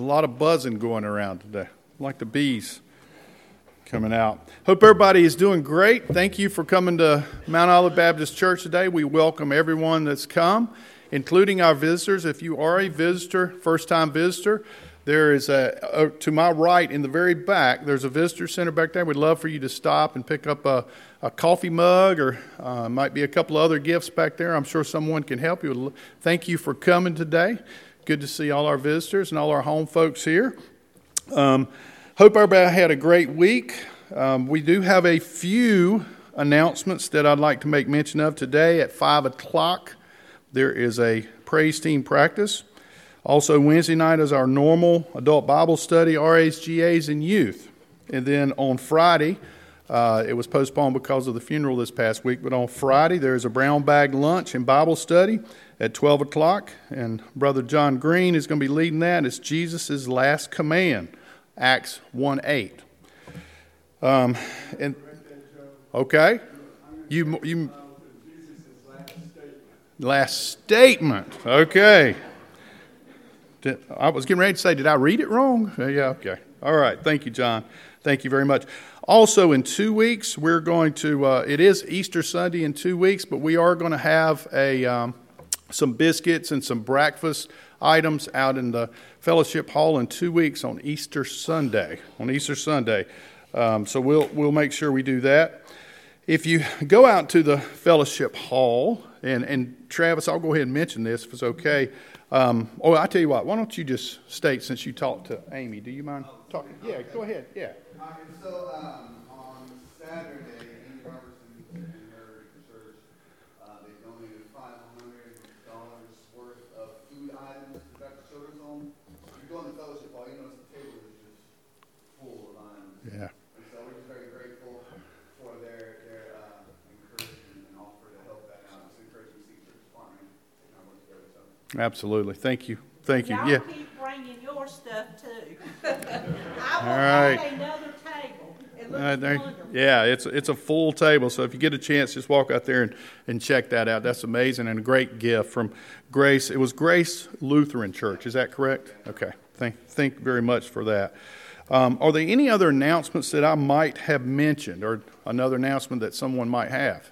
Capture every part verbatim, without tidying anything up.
a lot of buzzing going around today, like the bees coming out. Hope everybody is doing great. Thank you for coming to Mount Olive Baptist Church today. We welcome everyone that's come, including our visitors. If you are a visitor, first-time visitor, there is a, uh, to my right in the very back, there's a visitor center back there. We'd love for you to stop and pick up a, a coffee mug, or uh, might be a couple of other gifts back there. I'm sure someone can help you. Thank you for coming today. Good to see all our visitors and all our home folks here. Um, hope everybody had a great week. Um, we do have a few announcements that I'd like to make mention of today. At five o'clock, there is a praise team practice. Also, Wednesday night is our normal adult Bible study, R As, G As, and youth. And then on Friday, uh, it was postponed because of the funeral this past week, but on Friday there is a brown bag lunch and Bible study at twelve o'clock, and Brother John Green is going to be leading that. It's Jesus' last command, Acts one eight. Um, and okay, you you last statement. Okay. I was getting ready to say, did I read it wrong? Yeah, okay. All right. Thank you, John. Thank you very much. Also, in two weeks, we're going to, uh, it is Easter Sunday in two weeks, but we are going to have a um, some biscuits and some breakfast items out in the fellowship hall in two weeks on Easter Sunday. On Easter Sunday. Um, so we'll we'll make sure we do that. If you go out to the fellowship hall, and, and Travis, I'll go ahead and mention this if it's okay. Um, oh, I tell you what, why don't you just state, since you talked to Amy, do you mind talking? Yeah, go ahead, yeah. All right, so um, on Saturday, Amy Robertson and her church, uh, they donated five hundred dollars worth of food items to Baptist Children's Home. If you go in the fellowship hall, you notice the table is just full of items. Yeah. And so we're just very grateful for their, their uh, encouragement and offer to help that out. It's encouraging to see church farming and our work together. So. Absolutely. Thank you. Thank you. Y'all yeah. keep bringing your stuff too. I will All right. add another table. It looks Uh, there, wonderful. yeah, it's it's a full table. So if you get a chance, just walk out there and, and check that out. That's amazing and a great gift from Grace. It was Grace Lutheran Church. Is that correct? Okay. Thank thank you very much for that. Um, are there any other announcements that I might have mentioned, or another announcement that someone might have?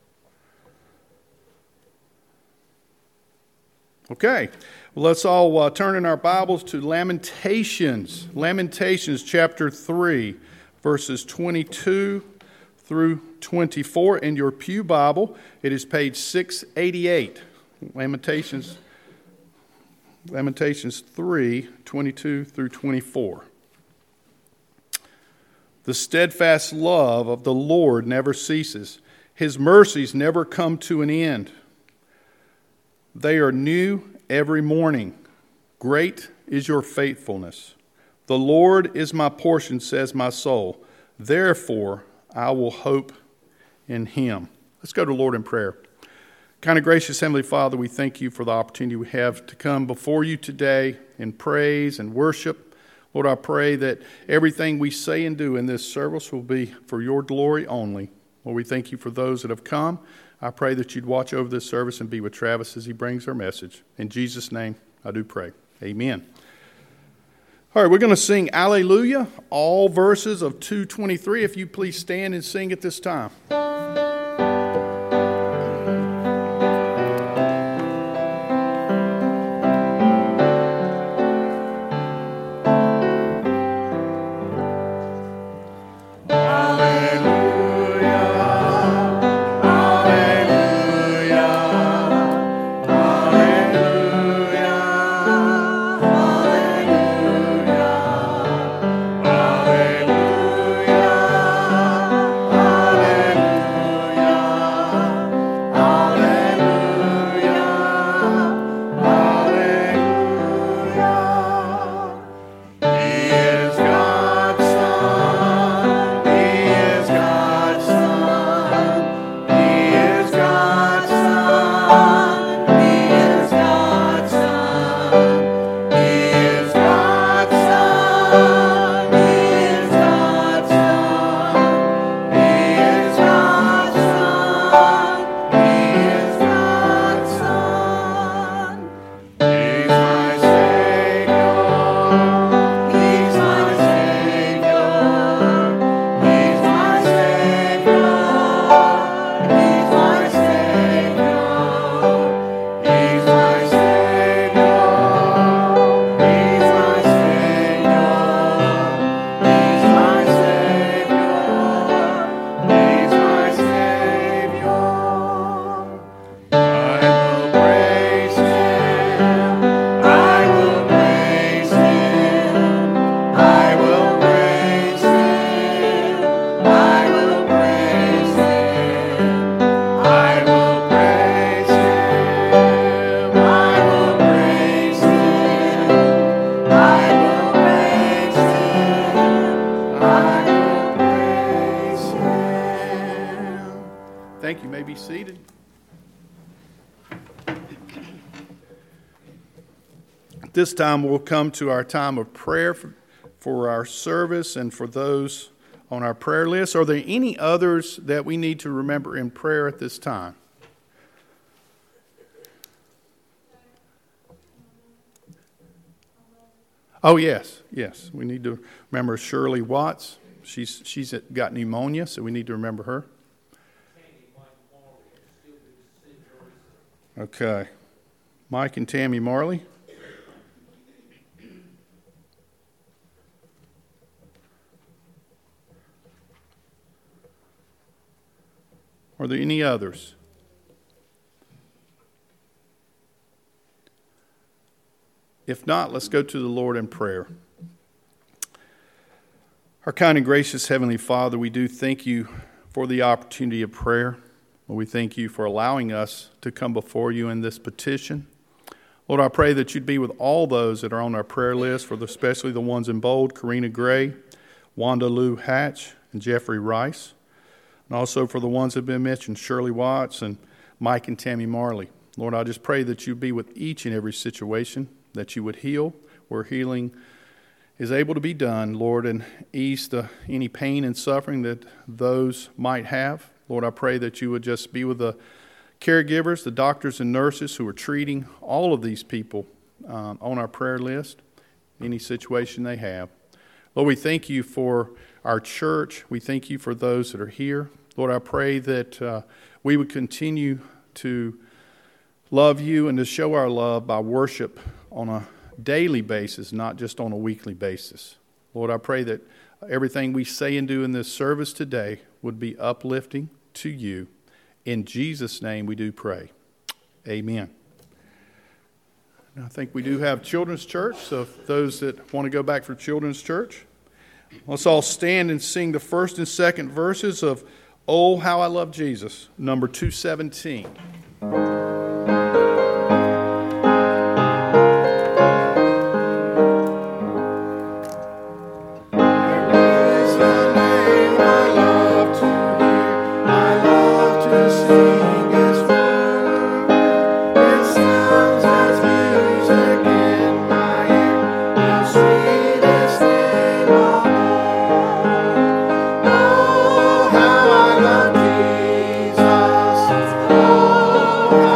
Okay, well, let's all uh, turn in our Bibles to Lamentations. Lamentations chapter three, verses twenty-two through twenty-four. In your pew Bible, it is page six eighty-eight. Lamentations, Lamentations three, twenty-two through twenty-four. The steadfast love of the Lord never ceases. His mercies never come to an end. They are new every morning. Great is your faithfulness. The Lord is my portion, says my soul. Therefore, I will hope in him. Let's go to the Lord in prayer. Kind of gracious Heavenly Father, we thank you for the opportunity we have to come before you today in praise and worship. Lord, I pray that everything we say and do in this service will be for your glory only. Lord, we thank you for those that have come. I pray that you'd watch over this service and be with Travis as he brings our message. In Jesus' name, I do pray. Amen. All right, we're going to sing Alleluia, all verses of two twenty-three. If you please stand and sing at this time. Hallelujah. be seated. At this time, we'll come to our time of prayer for, for our service and for those on our prayer list. Are there any others that we need to remember in prayer at this time? Oh, yes, yes. We need to remember Shirley Watts. She's she's got pneumonia, so we need to remember her. Okay. Mike and Tammy Marley. Are there any others? If not, let's go to the Lord in prayer. Our kind and gracious Heavenly Father, we do thank you for the opportunity of prayer. We thank you for allowing us to come before you in this petition. Lord, I pray that you'd be with all those that are on our prayer list, for the, especially the ones in bold, Karina Gray, Wanda Lou Hatch, and Jeffrey Rice. And also for the ones that have been mentioned, Shirley Watts and Mike and Tammy Marley. Lord, I just pray that you'd be with each and every situation, that you would heal where healing is able to be done, Lord, and ease the, any pain and suffering that those might have. Lord, I pray that you would just be with the caregivers, the doctors and nurses who are treating all of these people um, on our prayer list, any situation they have. Lord, we thank you for our church. We thank you for those that are here. Lord, I pray that uh, we would continue to love you and to show our love by worship on a daily basis, not just on a weekly basis. Lord, I pray that everything we say and do in this service today would be uplifting to you. In Jesus' name we do pray. Amen. And I think we do have Children's Church, so if those that want to go back for Children's Church, let's all stand and sing the first and second verses of Oh, How I Love Jesus, number two seventeen. Oh,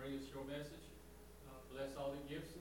bring us your message. Uh, bless all the gifts